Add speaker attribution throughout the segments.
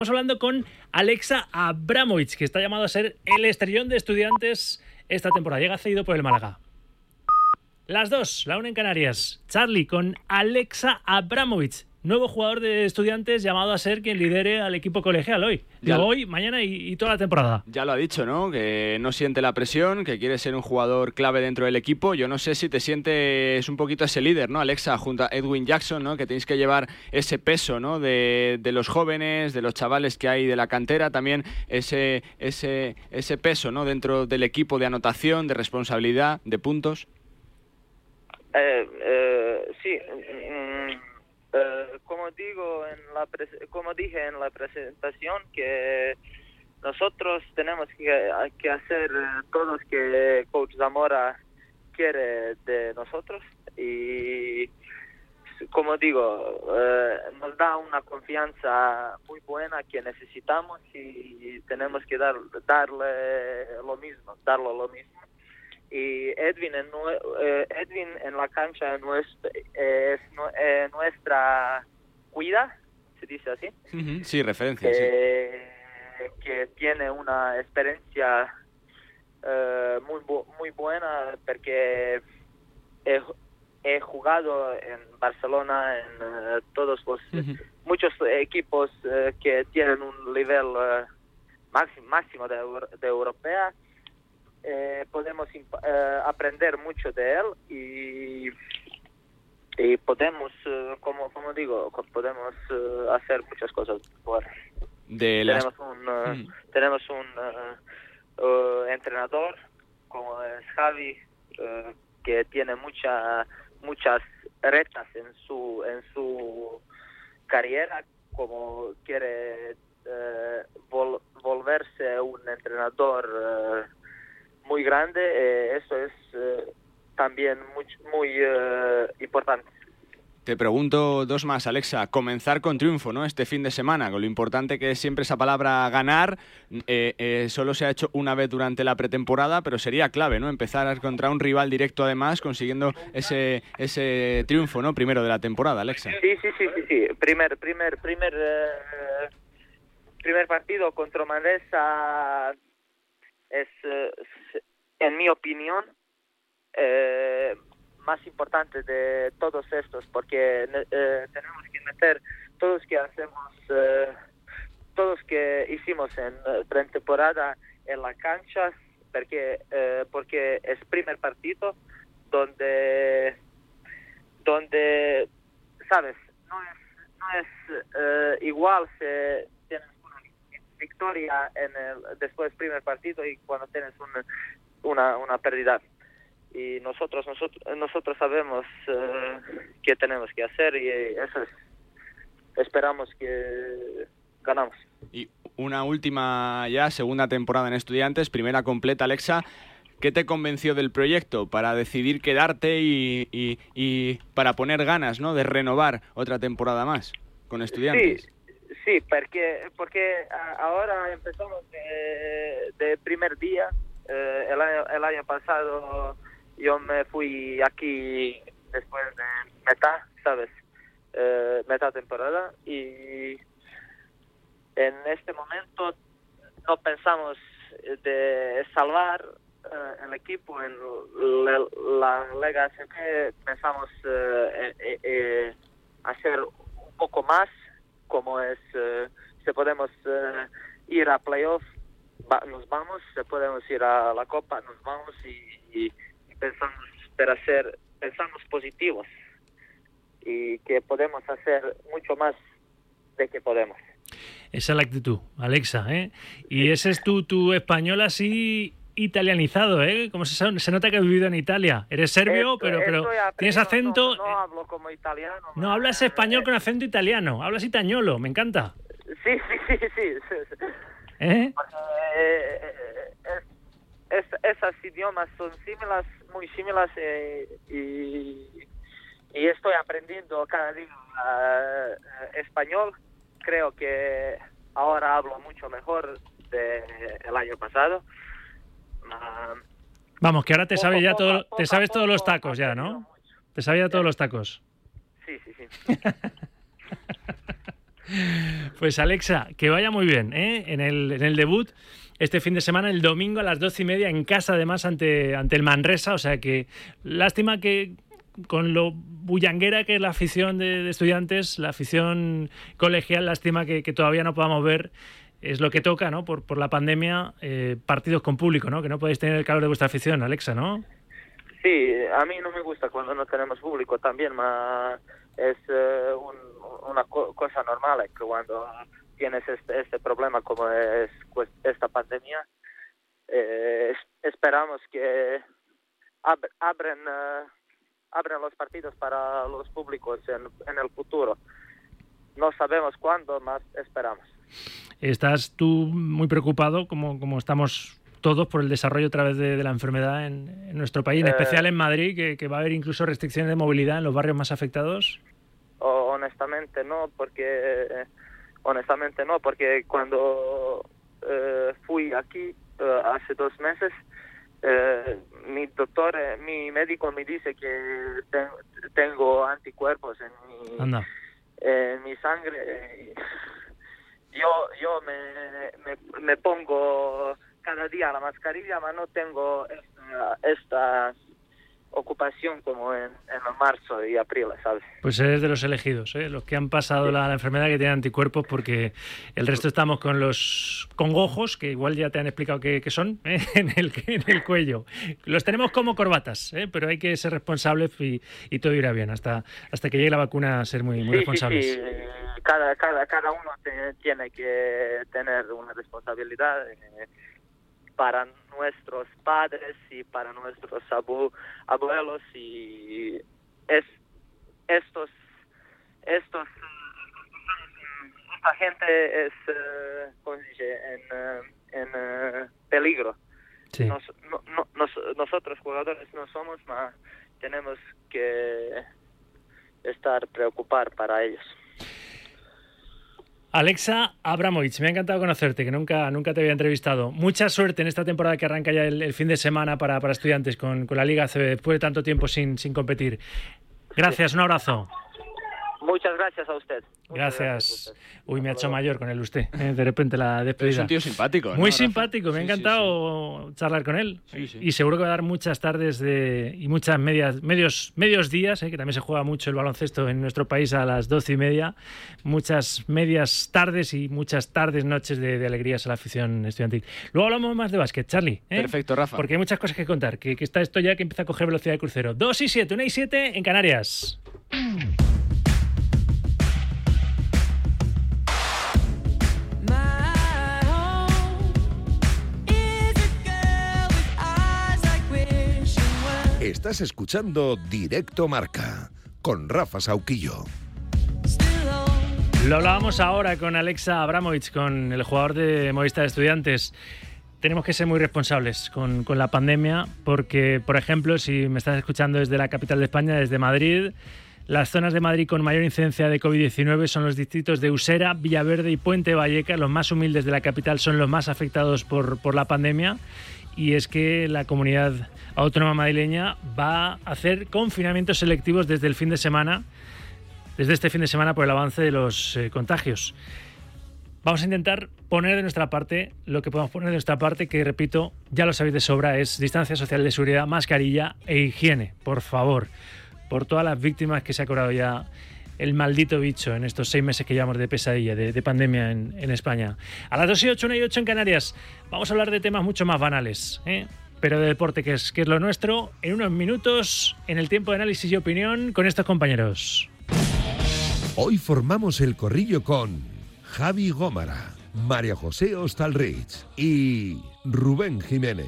Speaker 1: Estamos hablando con Alexa Abramovic, que está llamado a ser el estrellón de Estudiantes esta temporada. Llega cedido por el Málaga. Las dos, la una en Canarias. Charlie con Alexa Abramovic, nuevo jugador de Estudiantes llamado a ser quien lidere al equipo colegial hoy. Hoy, mañana y toda la temporada.
Speaker 2: Ya lo ha dicho, ¿no? Que no siente la presión, que quiere ser un jugador clave dentro del equipo. Yo no sé si te sientes un poquito ese líder, ¿no, Alexa? Junto a Edwin Jackson, ¿no? Que tenéis que llevar ese peso, ¿no? De los jóvenes, de los chavales que hay de la cantera, también ese peso, ¿no? Dentro del equipo de anotación, de responsabilidad, de puntos.
Speaker 3: Sí. Como dije en la presentación, que nosotros tenemos que hacer todo lo que Coach Zamora quiere de nosotros, y como digo, nos da una confianza muy buena que necesitamos, y tenemos que darle lo mismo. Y Edwin en la cancha es nuestra cuida, se dice así.
Speaker 2: Sí, referencia, sí.
Speaker 3: Que tiene una experiencia muy buena, porque he jugado en Barcelona, en todos los muchos equipos que tienen un nivel máximo de europea. Podemos aprender mucho de él, y podemos, como digo, podemos hacer muchas cosas buenas. Tenemos un entrenador como es Javi, que tiene muchas retas en su carrera, como quiere volverse un entrenador muy grande. Eso es también muy importante.
Speaker 2: Te pregunto dos más, Alexa. Comenzar con triunfo, ¿no? Este fin de semana, con lo importante que es siempre esa palabra ganar. Solo se ha hecho una vez durante la pretemporada, pero sería clave, ¿no? Empezar contra un rival directo, además, consiguiendo ese triunfo, ¿no? Primero de la temporada, Alexa.
Speaker 3: Sí. Primer partido contra Manresa es, en mi opinión, más importante de todos estos, porque tenemos que meter todos que hacemos, todos que hicimos en pretemporada en la cancha, porque es primer partido donde sabes, no es igual si tienes una victoria después primer partido y cuando tienes una pérdida. Y nosotros sabemos qué tenemos que hacer, y eso es. Esperamos que ganamos.
Speaker 2: Y una última ya, segunda temporada en Estudiantes, primera completa, Alexa. ¿Qué te convenció del proyecto para decidir quedarte y para poner ganas, ¿no? De renovar otra temporada más con Estudiantes?
Speaker 3: Sí, porque ahora empezamos de primer día. El año pasado yo me fui aquí después de meta temporada, y en este momento no pensamos de salvar el equipo en la Liga ACB. Pensamos hacer un poco más, como es si podemos ir a playoff, nos vamos, si podemos ir a la Copa, nos vamos, y pensamos positivos, y que podemos hacer mucho más de que podemos.
Speaker 1: Esa es la actitud, Alexa, ¿eh? Y ese es tu español así italianizado, ¿eh? Como se nota que has vivido en Italia. Eres serbio, pero tienes acento.
Speaker 3: No hablo como italiano.
Speaker 1: No, hablas español con acento italiano. Hablas itañolo, me encanta.
Speaker 3: Sí.
Speaker 1: ¿Eh?
Speaker 3: Esos idiomas son muy similares, y estoy aprendiendo cada día español. Creo que ahora hablo mucho mejor del año pasado.
Speaker 1: Vamos, que ahora te sabes todos los tacos ya, ¿no? Te sabes ya todos los tacos.
Speaker 3: Sí.
Speaker 1: Pues Alexa, que vaya muy bien, ¿eh? En el debut este fin de semana, el domingo a las 12:30 en casa, además ante el Manresa. O sea que lástima que con lo bullanguera que es la afición de Estudiantes, la afición colegial, lástima que todavía no podamos ver. Es lo que toca, ¿no? Por la pandemia, partidos con público, ¿no? Que no podéis tener el calor de vuestra afición, Alexa, ¿no?
Speaker 3: Sí, a mí no me gusta cuando no tenemos público también, es una cosa normal que cuando tienes este problema como es esta pandemia, esperamos que abren los partidos para los públicos en el futuro. No sabemos cuándo, más esperamos.
Speaker 1: ¿Estás tú muy preocupado, como estamos todos, por el desarrollo a través de la enfermedad en nuestro país, en especial en Madrid, que va a haber incluso restricciones de movilidad en los barrios más afectados?
Speaker 3: Honestamente no, porque cuando fui aquí hace 2 meses, mi médico me dice que tengo anticuerpos en mi sangre. Yo me pongo cada día la mascarilla, pero no tengo esta ocupación como en marzo y abril, ¿sabes?
Speaker 1: Pues eres de los elegidos, ¿eh? Los que han pasado la enfermedad, que tienen anticuerpos, porque el resto estamos con los congojos, que igual ya te han explicado qué son, ¿eh? en el cuello. Los tenemos como corbatas, ¿eh? Pero hay que ser responsables y todo irá bien, hasta que llegue la vacuna, a ser muy responsables.
Speaker 3: Sí. Cada uno tiene que tener una responsabilidad para nuestros padres y para nuestros abuelos, y esta gente es ¿cómo se dice? En peligro.
Speaker 1: Sí.
Speaker 3: Nosotros jugadores no somos, mas tenemos que estar preocupados para ellos.
Speaker 1: Alexa Abramovich, me ha encantado conocerte, que nunca te había entrevistado. Mucha suerte en esta temporada que arranca ya el fin de semana para Estudiantes con la Liga ACB, después de tanto tiempo sin competir. Gracias, un abrazo.
Speaker 3: Muchas gracias a usted.
Speaker 1: Gracias. Uy, me ha hecho mayor con el usted, de repente la despedida.
Speaker 2: Es un tío simpático, ¿no?
Speaker 1: Muy simpático, me ha encantado charlar con él.
Speaker 2: Sí.
Speaker 1: Y seguro que va a dar muchas tardes y muchas medios días, que también se juega mucho el baloncesto en nuestro país a las 12:30. Muchas medias tardes y muchas noches de alegrías a la afición estudiantil. Luego hablamos más de básquet, Charlie.
Speaker 2: Perfecto, Rafa.
Speaker 1: Porque hay muchas cosas que contar, que está esto ya que empieza a coger velocidad de crucero. 2:07, 1:07 en Canarias.
Speaker 4: Estás escuchando Directo Marca con Rafa Sauquillo.
Speaker 1: Lo hablábamos ahora con Alexa Abramovich, con el jugador de Movistar Estudiantes. Tenemos que ser muy responsables con la pandemia, porque, por ejemplo, si me estás escuchando desde la capital de España, desde Madrid, las zonas de Madrid con mayor incidencia de COVID-19 son los distritos de Usera, Villaverde y Puente Vallecas. Los más humildes de la capital son los más afectados por la pandemia. Y es que la comunidad autónoma madrileña va a hacer confinamientos selectivos desde este fin de semana por el avance de los contagios. Vamos a intentar poner de nuestra parte lo que podamos poner de nuestra parte, que, repito, ya lo sabéis de sobra, es distancia social de seguridad, mascarilla e higiene, por favor, por todas las víctimas que se ha cobrado ya el maldito bicho en estos 6 meses que llevamos de pesadilla, de pandemia en España. A las 2:08, 1:08 en Canarias, vamos a hablar de temas mucho más banales, pero de deporte, que es lo nuestro, en unos minutos, en el tiempo de análisis y opinión, con estos compañeros.
Speaker 4: Hoy formamos el corrillo con Javi Gómara, María José Hostalrich y Rubén Jiménez.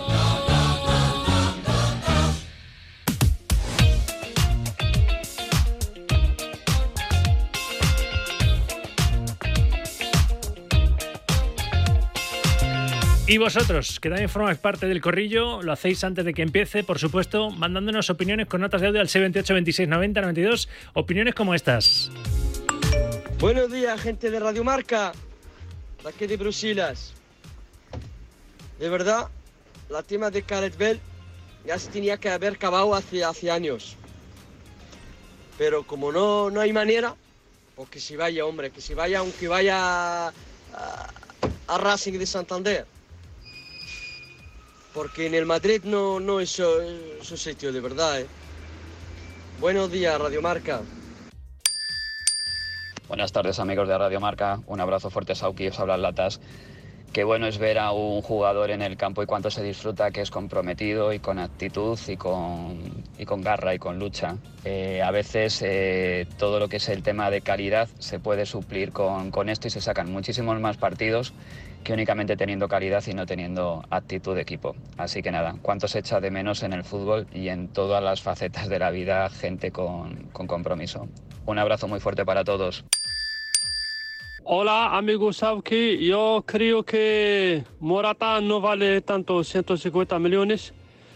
Speaker 1: Y vosotros, que también formáis parte del corrillo, lo hacéis antes de que empiece, por supuesto, mandándonos opiniones con notas de audio al 628 26 90 92, opiniones como estas.
Speaker 5: Buenos días, gente de Radio Marca, de aquí de Bruselas. De verdad, la tema de Gareth Bale ya se tenía que haber acabado hace años. Pero como no hay manera, Pues que se vaya, hombre, que se vaya, aunque vaya a Racing de Santander. Porque en el Madrid no es su sitio, de verdad, ¿eh? Buenos días, Radio Marca.
Speaker 6: Buenas tardes, amigos de Radio Marca. Un abrazo fuerte, Sauki, os habla Latas. Qué bueno es ver a un jugador en el campo y cuánto se disfruta, que es comprometido y con actitud y con garra y con lucha. A veces todo lo que es el tema de calidad se puede suplir con esto y se sacan muchísimos más partidos que únicamente teniendo calidad y no teniendo actitud de equipo. Así que nada, cuánto se echa de menos en el fútbol y en todas las facetas de la vida gente con compromiso. Un abrazo muy fuerte para todos.
Speaker 7: Hola, amigo Sauki. Yo creo que Morata no vale tanto 150 millones.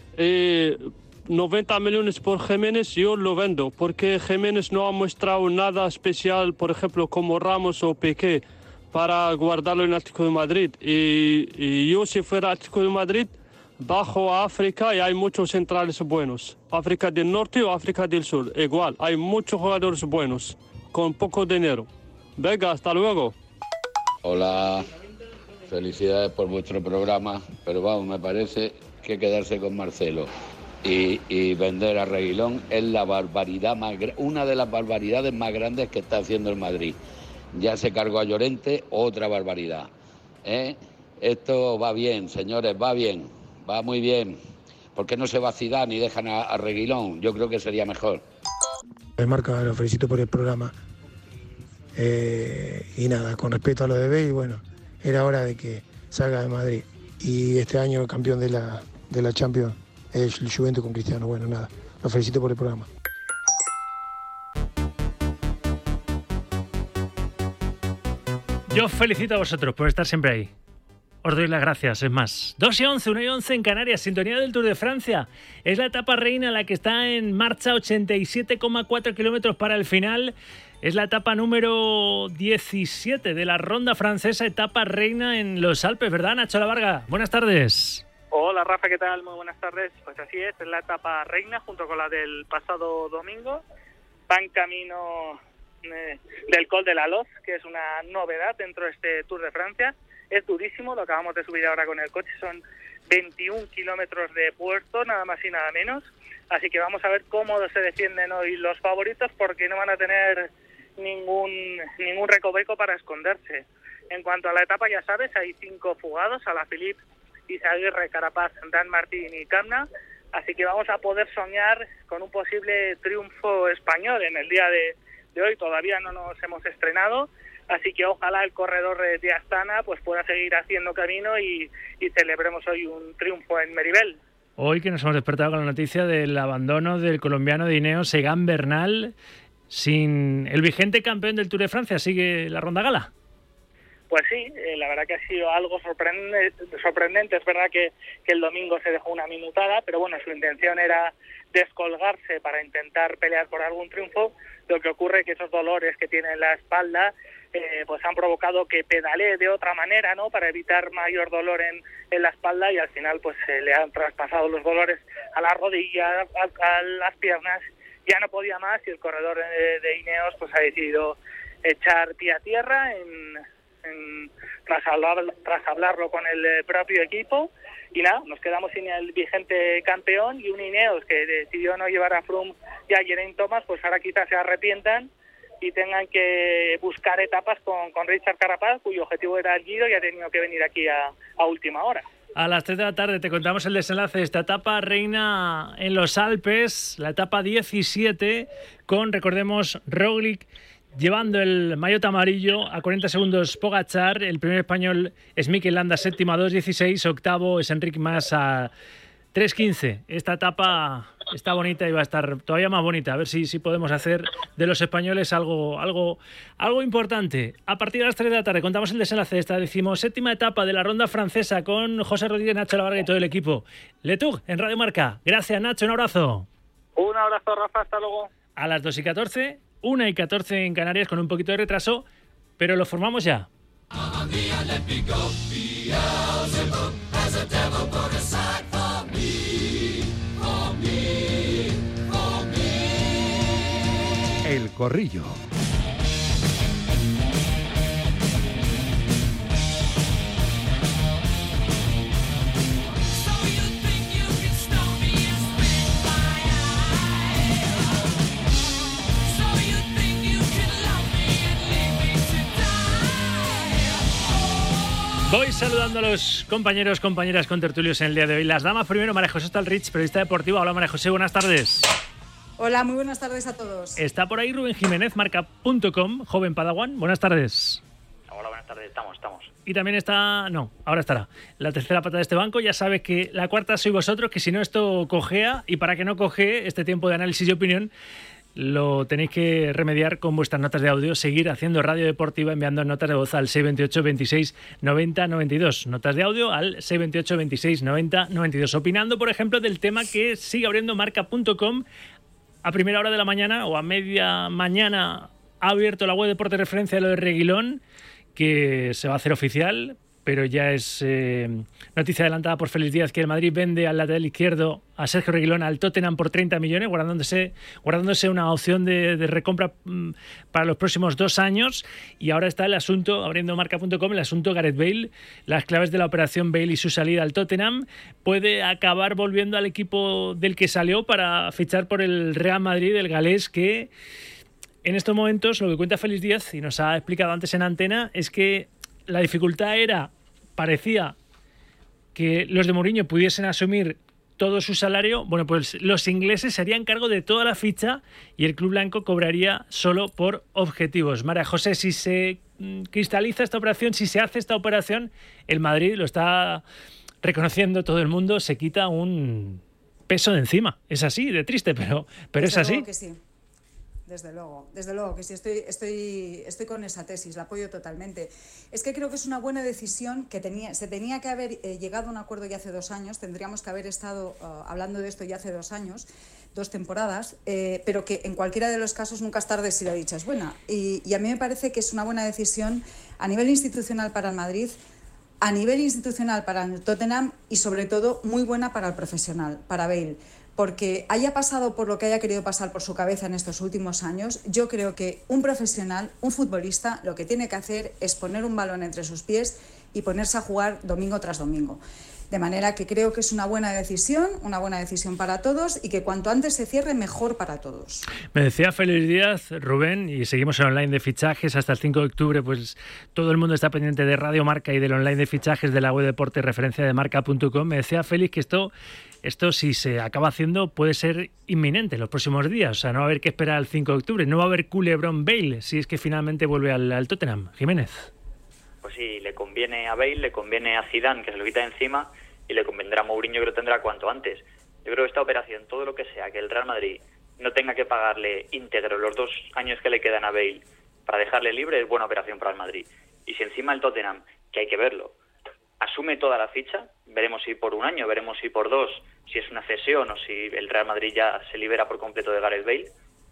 Speaker 7: 90 millones por Jiménez yo lo vendo, porque Jiménez no ha mostrado nada especial, por ejemplo, como Ramos o Piqué, para guardarlo en Atlético de Madrid. Y yo, si fuera Atlético de Madrid, bajo a África y hay muchos centrales buenos. África del Norte o África del Sur, igual. Hay muchos jugadores buenos, con poco dinero. Venga, hasta luego.
Speaker 8: Hola, felicidades por vuestro programa, pero vamos, me parece que quedarse con Marcelo y vender a Reguilón es la barbaridad una de las barbaridades más grandes que está haciendo el Madrid. Ya se cargó a Llorente, otra barbaridad. Esto va bien, señores, va bien, va muy bien. ¿Por qué no se va Zidane y dejan a Reguilón? Yo creo que sería mejor.
Speaker 9: Marca, lo felicito por el programa. Y nada, con respeto a lo de Bale, bueno, era hora de que salga de Madrid. Y este año el campeón de la Champions es el Juventus con Cristiano. Bueno, nada, lo felicito por el programa.
Speaker 1: Yo felicito a vosotros por estar siempre ahí. Os doy las gracias, es más. 2:11, 1:11 en Canarias, sintonía del Tour de Francia. Es la etapa reina la que está en marcha, 87,4 kilómetros para el final. Es la etapa número 17 de la ronda francesa, etapa reina en los Alpes, ¿verdad, Nacho Lavarga? Buenas tardes.
Speaker 10: Hola, Rafa, ¿qué tal? Muy buenas tardes. Pues así es la etapa reina junto con la del pasado domingo. Van camino del Col de la Loz, que es una novedad dentro de este Tour de Francia. Es durísimo, lo acabamos de subir ahora con el coche, son 21 kilómetros de puerto, nada más y nada menos. Así que vamos a ver cómo se defienden hoy los favoritos, porque no van a tener ningún recoveco para esconderse. En cuanto a la etapa, ya sabes, hay 5 fugados: Alaphilippe, Izaguirre, Carapaz, Dan Martín y Camna. Así que vamos a poder soñar con un posible triunfo español en el día de hoy. Todavía no nos hemos estrenado, así que ojalá el corredor de Astana pues pueda seguir haciendo camino y celebremos hoy un triunfo en Meribel.
Speaker 1: Hoy que nos hemos despertado con la noticia del abandono del colombiano de Ineos, Egan Bernal, sin el vigente campeón del Tour de Francia. ¿Sigue la ronda gala?
Speaker 10: Pues sí, la verdad que ha sido algo sorprendente. Es verdad que el domingo se dejó una minutada, pero bueno, su intención era descolgarse para intentar pelear por algún triunfo. Lo que ocurre es que esos dolores que tiene en la espalda pues han provocado que pedalee de otra manera, ¿no?, para evitar mayor dolor en la espalda, y al final pues le han traspasado los dolores a la rodilla, a las piernas. Ya no podía más y el corredor de Ineos pues ha decidido echar pie a tierra tras hablarlo con el propio equipo, y nada, nos quedamos sin el vigente campeón y un Ineos que decidió no llevar a Froome y a Geraint Thomas. Pues ahora quizás se arrepientan y tengan que buscar etapas con Richard Carapaz, cuyo objetivo era el Giro, y ha tenido que venir aquí a última hora.
Speaker 1: A las 3 de la tarde te contamos el desenlace de esta etapa reina en los Alpes, la etapa 17, con, recordemos, Roglic llevando el maillot amarillo, a 40 segundos Pogačar, el primer español es Mikel Landa, séptimo a 2:16, octavo es Enric Mas a 3:15. Esta etapa está bonita y va a estar todavía más bonita. A ver si podemos hacer de los españoles algo importante. A partir de las 3 de la tarde contamos el desenlace de esta 17ª etapa de la ronda francesa con José Rodríguez, Nacho Lavarga y todo el equipo. Le Tour en Radio Marca. Gracias, Nacho, un abrazo.
Speaker 10: Un abrazo, Rafa, hasta luego.
Speaker 1: A las 2:14, 1:14 en Canarias, con un poquito de retraso, pero lo formamos ya.
Speaker 4: El Corrillo.
Speaker 1: Voy saludando a los compañeros, compañeras contertulios en el día de hoy. Las damas primero, María José Ostalrich, periodista deportiva. Hola María José, buenas tardes.
Speaker 11: Hola, muy buenas tardes a todos.
Speaker 1: Está por ahí Rubén Jiménez, marca.com, joven padawan. Buenas tardes.
Speaker 12: Hola, buenas tardes, estamos.
Speaker 1: Y también está, no, ahora estará, la tercera pata de este banco. Ya sabes que la cuarta sois vosotros, que si no esto cojea, y para que no cojee este tiempo de análisis y opinión, lo tenéis que remediar con vuestras notas de audio, seguir haciendo radio deportiva enviando notas de voz al 628 26 90 92. Notas de audio al 628 26 90 92. Opinando, por ejemplo, del tema que sigue abriendo marca.com a primera hora de la mañana o a media mañana. Ha abierto la web de Deporte Referencia de lo de Reguilón, que se va a hacer oficial, pero ya es noticia adelantada por Félix Díaz que el Madrid vende al lateral izquierdo a Sergio Reguilón al Tottenham por 30 millones, guardándose una opción de recompra para los próximos 2 años. Y ahora está el asunto, abriendo marca.com, el asunto Gareth Bale, las claves de la operación Bale y su salida al Tottenham. Puede acabar volviendo al equipo del que salió para fichar por el Real Madrid, el galés, que en estos momentos, lo que cuenta Félix Díaz, y nos ha explicado antes en antena, es que la dificultad parecía que los de Mourinho pudiesen asumir todo su salario. Bueno, pues los ingleses se harían cargo de toda la ficha y el club blanco cobraría solo por objetivos. María José, si se cristaliza esta operación, si se hace esta operación, el Madrid, lo está reconociendo todo el mundo, se quita un peso de encima. Es así, de triste, pero es así.
Speaker 11: Que sí. Desde luego que sí, estoy con esa tesis, la apoyo totalmente. Es que creo que es una buena decisión que se tenía que haber llegado a un acuerdo ya hace 2 años, tendríamos que haber estado hablando de esto ya hace 2 años, 2 temporadas, pero que en cualquiera de los casos nunca es tarde si la dicha es buena. Y a mí me parece que es una buena decisión a nivel institucional para el Madrid, a nivel institucional para el Tottenham y sobre todo muy buena para el profesional, para Bale. Porque haya pasado por lo que haya querido pasar por su cabeza en estos últimos años, yo creo que un profesional, un futbolista, lo que tiene que hacer es poner un balón entre sus pies y ponerse a jugar domingo tras domingo. De manera que creo que es una buena decisión para todos y que cuanto antes se cierre, mejor para todos.
Speaker 1: Me decía Félix Díaz, Rubén, y seguimos en online de fichajes hasta el 5 de octubre, pues todo el mundo está pendiente de Radio Marca y del online de fichajes de la web de deporte referencia de marca.com. Me decía Félix que esto si se acaba haciendo puede ser inminente en los próximos días, o sea, no va a haber que esperar al 5 de octubre, no va a haber culebrón Bale si es que finalmente vuelve al Tottenham. Jiménez.
Speaker 12: Pues sí, le conviene a Bale, le conviene a Zidane, que se lo quita de encima, y le convendrá a Mourinho, que lo tendrá cuanto antes. Yo creo que esta operación, todo lo que sea, que el Real Madrid no tenga que pagarle íntegro los 2 años que le quedan a Bale para dejarle libre, es buena operación para el Madrid. Y si encima el Tottenham, que hay que verlo, asume toda la ficha, veremos si por 1 año, veremos si por 2, si es una cesión o si el Real Madrid ya se libera por completo de Gareth Bale.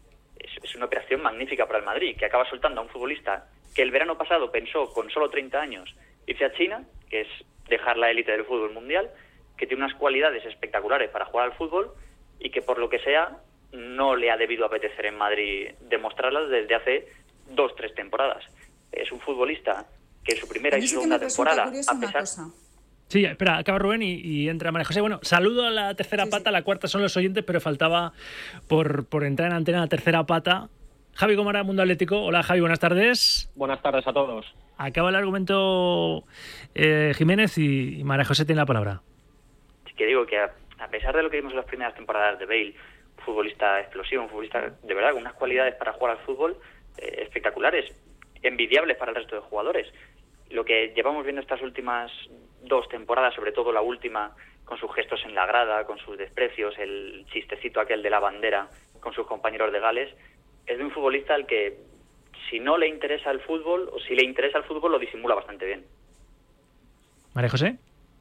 Speaker 12: Es una operación magnífica para el Madrid, que acaba soltando a un futbolista que el verano pasado pensó con solo 30 años irse a China, que es dejar la élite del fútbol mundial, que tiene unas cualidades espectaculares para jugar al fútbol y que por lo que sea no le ha debido apetecer en Madrid demostrarlas desde hace 2-3 temporadas. Es un futbolista que en su primera y segunda temporada, a pesar...
Speaker 1: Sí, espera, acaba Rubén y entra María José. Bueno, saludo a la tercera pata, la cuarta son los oyentes, pero faltaba por entrar en antena la tercera pata. Javi Gómara, Mundo Atlético. Hola Javi, buenas tardes.
Speaker 13: Buenas tardes a todos.
Speaker 1: Acaba el argumento Jiménez y María José tiene la palabra.
Speaker 12: Sí, que digo que a pesar de lo que vimos en las primeras temporadas de Bale, un futbolista explosivo, un futbolista de verdad con unas cualidades para jugar al fútbol espectaculares, envidiables para el resto de jugadores. Lo que llevamos viendo estas últimas 2 temporadas, sobre todo la última, con sus gestos en la grada, con sus desprecios, el chistecito aquel de la bandera con sus compañeros de Gales, es de un futbolista al que si no le interesa el fútbol, o si le interesa el fútbol, lo disimula bastante bien.
Speaker 1: María José.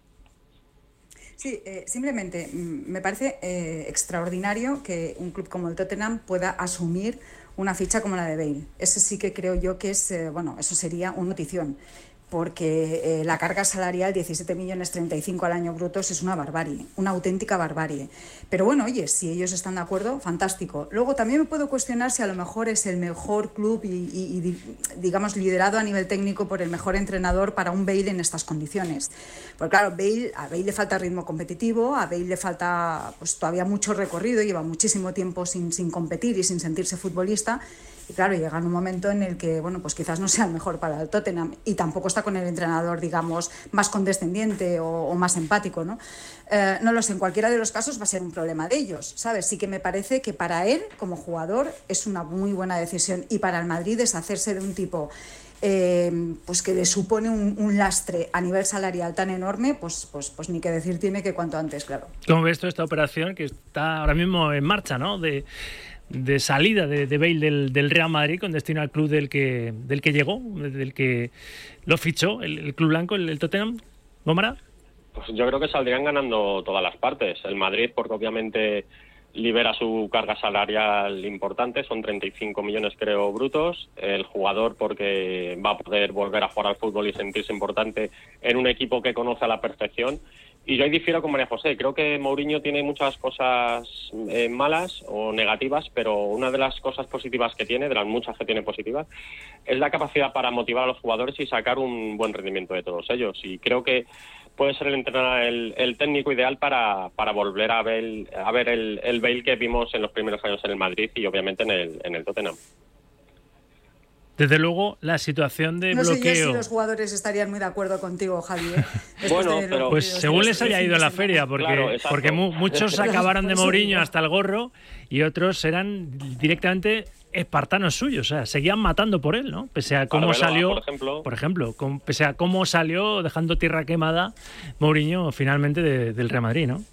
Speaker 11: Sí, simplemente me parece extraordinario que un club como el Tottenham pueda asumir una ficha como la de Bale. Eso sí que creo yo que es, eso sería una notición, porque la carga salarial, 17.035.000 al año brutos, es una barbarie, una auténtica barbarie. Pero bueno, oye, si ellos están de acuerdo, fantástico. Luego también me puedo cuestionar si a lo mejor es el mejor club y digamos, liderado a nivel técnico por el mejor entrenador para un Bale en estas condiciones. Porque claro, a Bale le falta ritmo competitivo, a Bale le falta pues todavía mucho recorrido, lleva muchísimo tiempo sin competir y sin sentirse futbolista. Y claro, llega un momento en el que, bueno, pues quizás no sea el mejor para el Tottenham y tampoco está con el entrenador, digamos, más condescendiente o más empático, ¿no? No lo sé, en cualquiera de los casos va a ser un problema de ellos, ¿sabes? Sí que me parece que para él, como jugador, es una muy buena decisión, y para el Madrid deshacerse de un tipo pues que le supone un lastre a nivel salarial tan enorme, pues ni que decir tiene que cuanto antes, claro.
Speaker 1: ¿Cómo ves tú esta operación que está ahora mismo en marcha, ¿no? De salida de Bale del Real Madrid con destino al club del que llegó, del que lo fichó, el club blanco, el Tottenham? ¿Gómara?
Speaker 13: Pues yo creo que saldrían ganando todas las partes. El Madrid, porque obviamente libera su carga salarial importante, son 35 millones creo brutos. El jugador, porque va a poder volver a jugar al fútbol y sentirse importante en un equipo que conoce a la perfección. Y yo ahí difiero con María José. Creo que Mourinho tiene muchas cosas malas o negativas, pero una de las cosas positivas que tiene, de las muchas que tiene positivas, es la capacidad para motivar a los jugadores y sacar un buen rendimiento de todos ellos. Y creo que puede ser el técnico ideal para volver a ver el Bale que vimos en los primeros años en el Madrid y obviamente en el Tottenham.
Speaker 1: Desde luego, la situación de bloqueo...
Speaker 11: No sé yo si los jugadores estarían muy de acuerdo contigo, Javi.
Speaker 13: Bueno, pero...
Speaker 1: Pues según les haya ido en la feria, porque muchos acabaron de Mourinho hasta el gorro y otros eran directamente espartanos suyos, o sea, seguían matando por él, ¿no? Pese a cómo salió, por ejemplo, pese a cómo salió dejando tierra quemada Mourinho finalmente del Real Madrid, ¿no?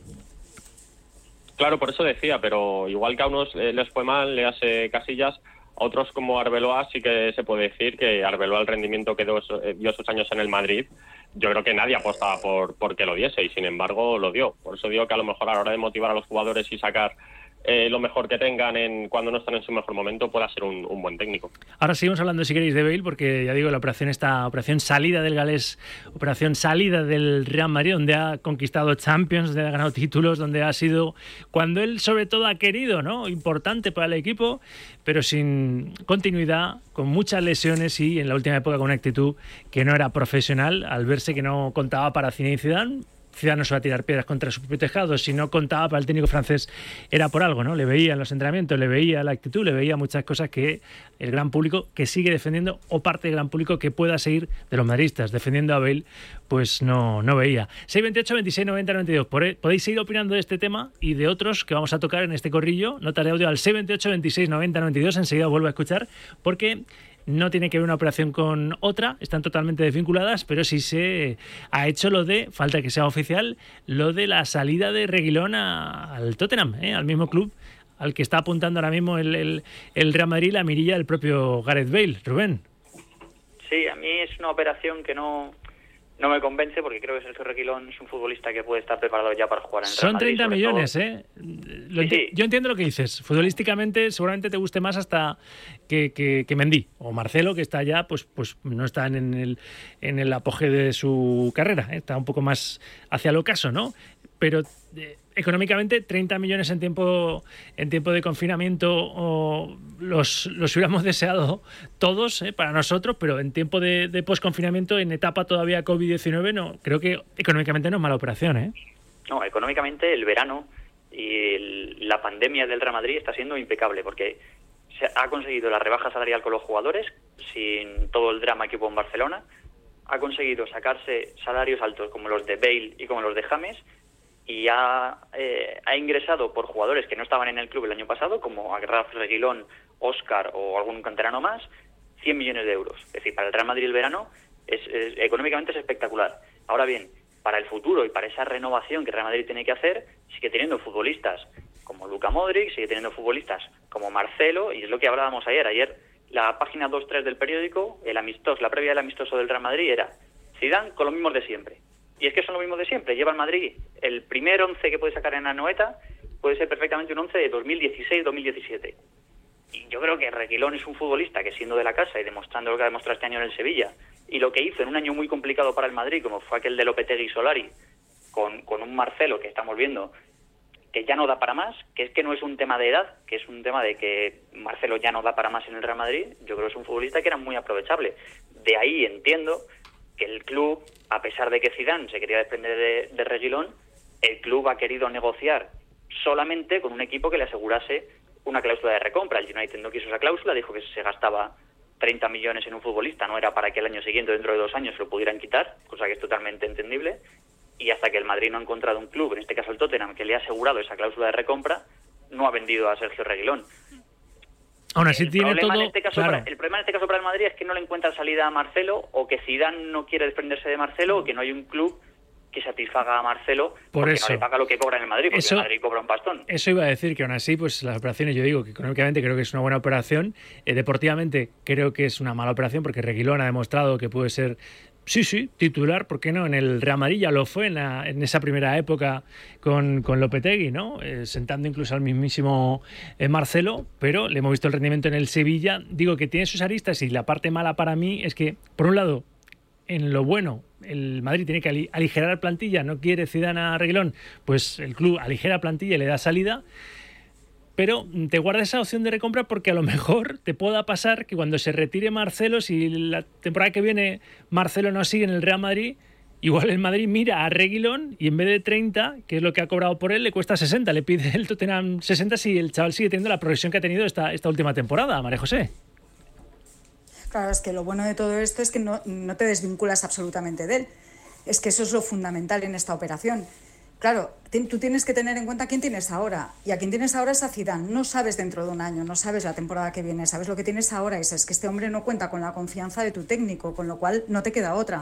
Speaker 13: Claro, por eso decía, pero igual que a unos les fue mal, le hace Casillas, a otros como Arbeloa sí que se puede decir que Arbeloa, el rendimiento que dio sus años en el Madrid, yo creo que nadie apostaba por que lo diese y sin embargo lo dio. Por eso digo que a lo mejor a la hora de motivar a los jugadores y sacar lo mejor que tengan cuando no están en su mejor momento pueda ser un buen técnico.
Speaker 1: Ahora seguimos hablando, si queréis, de Bale, porque ya digo, la operación salida del galés, operación salida del Real Madrid, donde ha conquistado Champions, donde ha ganado títulos, donde ha sido, cuando él sobre todo ha querido, ¿no? Importante para el equipo, pero sin continuidad, con muchas lesiones y en la última época con una actitud que no era profesional, al verse que no contaba para Zinedine Zidane. Zidane no se va a tirar piedras contra su propio tejado. Si no contaba para el técnico francés era por algo, ¿no? Le veía en los entrenamientos, le veía la actitud, le veía muchas cosas que el gran público que sigue defendiendo, o parte del gran público que pueda seguir de los madridistas defendiendo a Bale, pues no veía. 628 26 90 92. Podéis seguir opinando de este tema y de otros que vamos a tocar en este corrillo. Nota de audio al 628 26 90 92. Enseguida vuelvo a escuchar, porque no tiene que ver una operación con otra, están totalmente desvinculadas, pero sí se ha hecho lo de, falta que sea oficial, lo de la salida de Reguilón al Tottenham, al mismo club al que está apuntando ahora mismo el Real Madrid, la mirilla del propio Gareth Bale. Rubén.
Speaker 12: Sí, a mí es una operación que no me convence, porque creo que Sergio Reguilón es un futbolista que puede estar preparado ya para jugar en el Real Madrid.
Speaker 1: Son 30 millones,
Speaker 12: todo.
Speaker 1: Sí. Yo entiendo lo que dices. Futbolísticamente seguramente te guste más hasta que Mendy o Marcelo, que está ya, pues no está en el apogeo de su carrera, está un poco más hacia el ocaso, ¿no? Pero económicamente 30 millones en tiempo de confinamiento los hubiéramos deseado todos, para nosotros, pero en tiempo de posconfinamiento, en etapa todavía COVID-19, no, creo que económicamente no es mala operación,
Speaker 12: No, económicamente el verano y la pandemia del Real Madrid está siendo impecable, porque se ha conseguido la rebaja salarial con los jugadores sin todo el drama que hubo en Barcelona, ha conseguido sacarse salarios altos como los de Bale y como los de James, y ha ingresado por jugadores que no estaban en el club el año pasado, como Rafa Reguilón, Óscar o algún canterano más, 100 millones de euros. Es decir, para el Real Madrid el verano económicamente es espectacular. Ahora bien, para el futuro y para esa renovación que el Real Madrid tiene que hacer, sigue teniendo futbolistas como Luka Modric, sigue teniendo futbolistas como Marcelo, y es lo que hablábamos ayer. Ayer la página 2-3 del periódico, la previa del amistoso del Real Madrid era Zidane con los mismos de siempre. Y es que son los mismos de siempre. Lleva el Madrid el primer 11 que puede sacar en Anoeta, puede ser perfectamente un 11 de 2016-2017. Y yo creo que Reguilón es un futbolista que, siendo de la casa y demostrando lo que ha demostrado este año en el Sevilla, y lo que hizo en un año muy complicado para el Madrid, como fue aquel de Lopetegui y Solari, con un Marcelo que estamos viendo que ya no da para más, que es que no es un tema de edad, que es un tema de que Marcelo ya no da para más en el Real Madrid. Yo creo que es un futbolista que era muy aprovechable. De ahí entiendo que el club, a pesar de que Zidane se quería desprender de Reguilón, el club ha querido negociar solamente con un equipo que le asegurase una cláusula de recompra. El United no quiso esa cláusula, dijo que se gastaba 30 millones en un futbolista, no era para que el año siguiente, dentro de 2 años, se lo pudieran quitar, cosa que es totalmente entendible. Y hasta que el Madrid no ha encontrado un club, en este caso el Tottenham, que le ha asegurado esa cláusula de recompra, no ha vendido a Sergio Reguilón.
Speaker 1: Aún así tiene todo...
Speaker 12: El problema en este caso para el Madrid es que no le encuentra salida a Marcelo, o que Zidane no quiere desprenderse de Marcelo, o que no hay un club que satisfaga a Marcelo porque no le paga lo que cobra en el Madrid, porque el Madrid cobra un pastón.
Speaker 1: Eso iba a decir, que aún así, pues las operaciones, yo digo que económicamente creo que es una buena operación, deportivamente creo que es una mala operación, porque Reguilón ha demostrado que puede ser, sí, titular, ¿por qué no? En el Real Madrid ya lo fue en esa primera época con Lopetegui, ¿no? Sentando incluso al mismísimo Marcelo, pero le hemos visto el rendimiento en el Sevilla. Digo que tiene sus aristas, y la parte mala para mí es que, por un lado, en lo bueno, el Madrid tiene que aligerar plantilla, no quiere Zidane a Reguilón, pues el club aligera plantilla y le da salida, pero te guarda esa opción de recompra, porque a lo mejor te pueda pasar que cuando se retire Marcelo, si la temporada que viene Marcelo no sigue en el Real Madrid, igual el Madrid mira a Reguilón y en vez de 30, que es lo que ha cobrado por él, le cuesta 60, le pide el Tottenham 60 si el chaval sigue teniendo la progresión que ha tenido esta última temporada, María José.
Speaker 11: Claro, es que lo bueno de todo esto es que no te desvinculas absolutamente de él. Es que eso es lo fundamental en esta operación. Claro, tú tienes que tener en cuenta a quién tienes ahora. Y a quién tienes ahora es a Zidane. No sabes dentro de un año, no sabes la temporada que viene. Sabes lo que tienes ahora. Es que este hombre no cuenta con la confianza de tu técnico, con lo cual no te queda otra.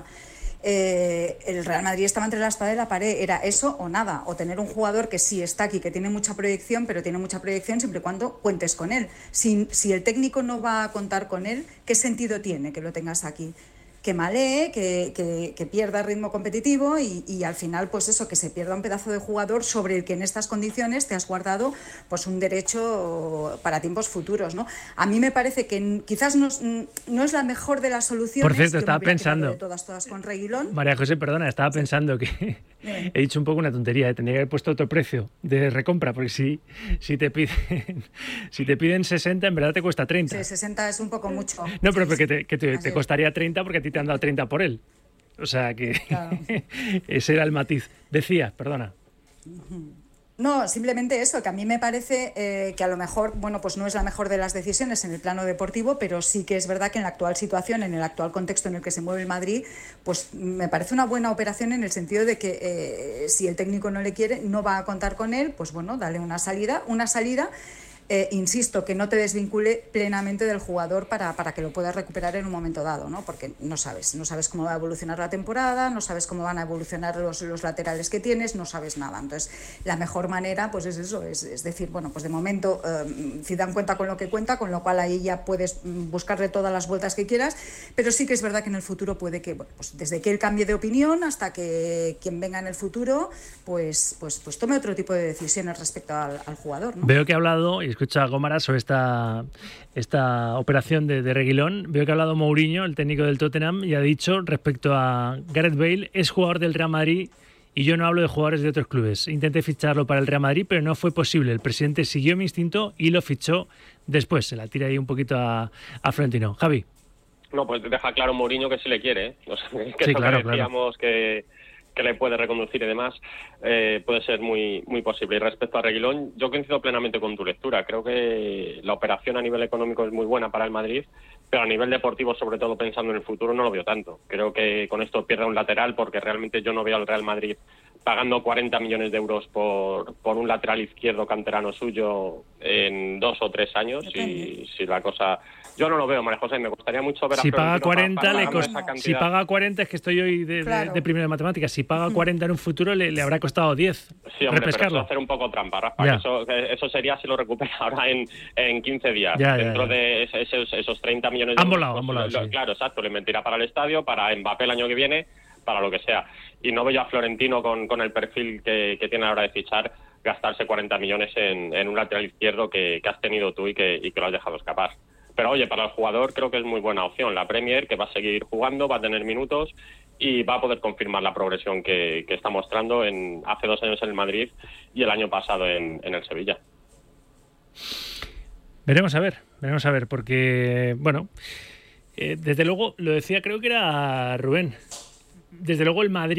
Speaker 11: El Real Madrid estaba entre la espada y la pared, era eso o nada, o tener un jugador que sí está aquí, que tiene mucha proyección, pero tiene mucha proyección siempre y cuando cuentes con él. Si el técnico no va a contar con él, ¿qué sentido tiene que lo tengas aquí? Que malee, que pierda ritmo competitivo y al final, pues eso, que se pierda un pedazo de jugador sobre el que en estas condiciones te has guardado pues un derecho para tiempos futuros, ¿no? A mí me parece que quizás no es la mejor de las soluciones.
Speaker 1: Por cierto, estaba pensando...
Speaker 11: De todas con Reguilón.
Speaker 1: María José, perdona, estaba pensando que he dicho un poco una tontería, tendría que haber puesto otro precio de recompra, porque si te piden 60, en verdad te cuesta 30.
Speaker 11: Sí, 60 es un poco mucho.
Speaker 1: No, pero porque te costaría 30 porque a ti te han dado 30 por él. O sea que claro. Ese era el matiz. Decías, perdona.
Speaker 11: No, simplemente eso, que a mí me parece que a lo mejor, bueno, pues no es la mejor de las decisiones en el plano deportivo, pero sí que es verdad que en la actual situación, en el actual contexto en el que se mueve el Madrid, pues me parece una buena operación en el sentido de que si el técnico no le quiere, no va a contar con él, pues bueno, dale una salida. Insisto, que no te desvincule plenamente del jugador para que lo puedas recuperar en un momento dado, ¿no? Porque no sabes cómo va a evolucionar la temporada, no sabes cómo van a evolucionar los laterales que tienes, no sabes nada. Entonces, la mejor manera, pues es eso, es decir, bueno, pues de momento Zidane cuenta con lo que cuenta, con lo cual ahí ya puedes buscarle todas las vueltas que quieras, pero sí que es verdad que en el futuro puede que, bueno, pues desde que él cambie de opinión hasta que quien venga en el futuro, pues tome otro tipo de decisiones respecto al jugador, ¿no?
Speaker 1: Veo que ha hablado, y escucha a Gómara sobre esta operación de Reguilón. Veo que ha hablado Mourinho, el técnico del Tottenham, y ha dicho respecto a Gareth Bale, es jugador del Real Madrid y yo no hablo de jugadores de otros clubes. Intenté ficharlo para el Real Madrid, pero no fue posible. El presidente siguió mi instinto y lo fichó después. Se la tira ahí un poquito a Florentino. Javi.
Speaker 13: No, pues deja claro Mourinho que sí le quiere, ¿eh? O sea, que
Speaker 1: sí,
Speaker 13: eso
Speaker 1: claro,
Speaker 13: que decíamos que le puede reconducir y demás, puede ser muy muy posible. Y respecto a Reguilón, yo coincido plenamente con tu lectura. Creo que la operación a nivel económico es muy buena para el Madrid, pero a nivel deportivo, sobre todo pensando en el futuro, no lo veo tanto. Creo que con esto pierde un lateral, porque realmente yo no veo al Real Madrid pagando 40 millones de euros por un lateral izquierdo canterano suyo en 2 o 3 años. Y si la cosa... Yo no lo veo, María José, me gustaría mucho ver a
Speaker 1: Florentino. Si paga 40, es que estoy hoy de primero de matemáticas, si paga 40 en un futuro le habrá costado 10.
Speaker 13: Sí, hombre, pero eso hacer un poco trampa, Rafa. Eso sería si lo recupera ahora en 15 días. Dentro de esos 30 millones de euros.
Speaker 1: Han volado, sí.
Speaker 13: Claro, exacto, le mentirá para el estadio, para Mbappé el año que viene, para lo que sea. Y no veo a Florentino con el perfil que tiene a la hora de fichar gastarse 40 millones en un lateral izquierdo que has tenido tú y que lo has dejado escapar. Pero oye, para el jugador creo que es muy buena opción. La Premier, que va a seguir jugando, va a tener minutos y va a poder confirmar la progresión que está mostrando hace 2 años en el Madrid y el año pasado en el Sevilla.
Speaker 1: Veremos a ver, porque, bueno, desde luego, lo decía, creo que era Rubén, desde luego el Madrid